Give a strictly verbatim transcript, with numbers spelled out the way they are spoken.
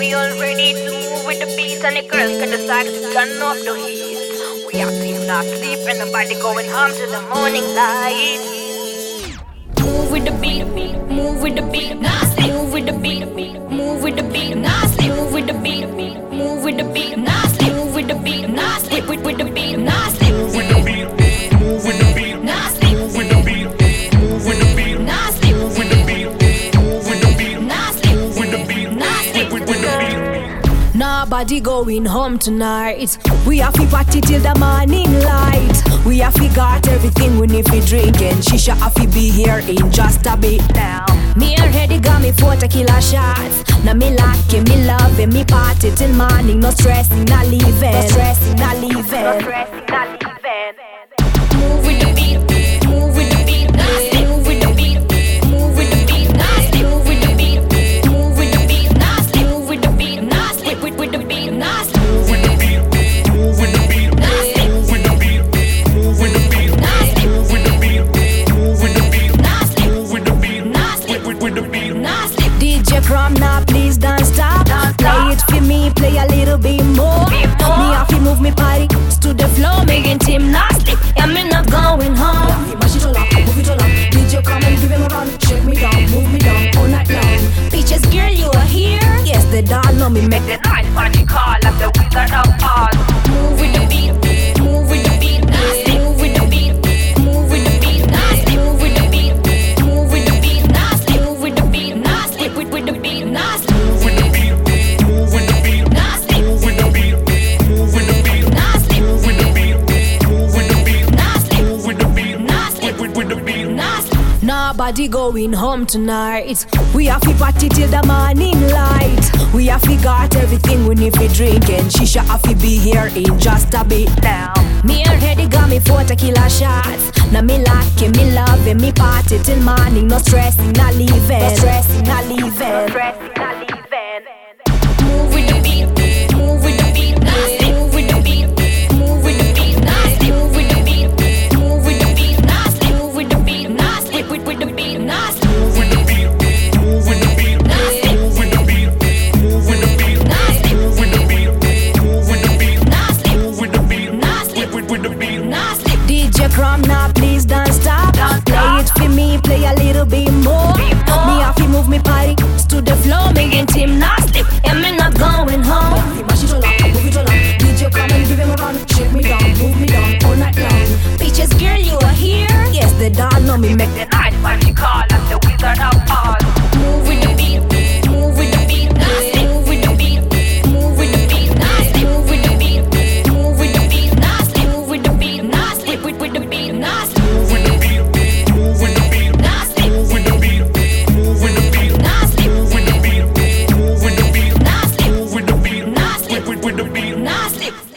we all ready to move with the beat, and the girls can decide to turn up the heat. We are sleep, not sleep, and the body going home to the morning light. Move with the beat, move with the beat, not sleep. Move with the beat, move with the beat, not sleep. Move with the beat, move with the beat, not sleep. Move with the beat, not sleep. With with the beat, not sleep. Move with the beat, move with the beat, not sleep. Move with the beat, move with the beat, not sleep. Move with the beat, move with the beat, not sleep. Move with the beat, not sleep. With with the beat. Nobody going home tonight. We have to party till the morning light. We have to got everything we need for drinking. Shisha have to be here in just a bit now. Me already got me four tequila shots. Now me like it, me love it, me party till morning. No stressing, not leaving. No stressing, not leaving. No stressing, not leaving. Move with the beat, move with the beat, nasty. Move with the beat, move with the beat, nasty. Move with the beat, move with the beat, nasty. Move with the beat, nasty. With with the beat, nasty. Move with the beat, move with the beat, nasty. Move with the beat, move with the beat, nasty. Move with the beat, move with the beat, nasty. Move with the beat, nasty. With with the beat, nasty. D J Crom, now please don't stop. Play it for me, play a little bit more. Me have to move me body to the floor, making team nasty. And me not going home. Mash it all up, move it all up. D J come and give him a run. Shake me down, move me down all night long. Bitches, girl, you are here. Yes, the doll know me make The night party call of the Wizard of Oz. Move with the beat, move with the beat, nasty. Move with the beat, move with the beat, nasty. Move with the beat, move with the beat, nasty. Move with the beat, nasty. With with the beat, nasty. Move with the beat, move with the beat, nasty. Move with the beat, move with the beat, nasty. Move with the beat, move with the beat, nasty. Move with the beat, nasty. With with the beat, nasty. nobody going home tonight. We have to party till the morning light. We have to got everything we need for drinking. Shisha have to be here in just a bit now. Me already got me four tequila shots. Now me like it, me love it, me party till morning. No stressing, not leaving. No stressing, not leaving. No stressing, not leaving. Move with the beat, move with the beat, nasty. Move with the beat, move with the beat, nasty. Move with the beat, move with the beat, nasty. Move with the beat, nasty. With with the beat, nasty. Move with the beat, move with the beat, nasty. Move with the beat, move with the beat, nasty. Move with the beat, move with the beat, nasty. Move with the beat, nasty. With with the beat, nasty. D J Crom, now please don't stop. Play it for me, play a little bit more. Me have to move me body to the floor, making team nasty. And me not going home. Mash it all up, move it all up. D J come and give him a run. Shake me down, move me down all night long. Bitches, girl, you are here. Yes, the doll know me make The night party call of the Wizard of Oz. Move with the beat, move with the beat, nasty. Move with the beat, move with the beat, nasty. Move with the beat, move with the beat, nasty. Move with the beat, nasty. With with the beat, nasty. Move with the beat, move with the beat, nasty. Move with the beat, move with the beat, nasty. Move with the beat, move with the beat, nasty. Move with the beat, nasty. With with the beat, nasty.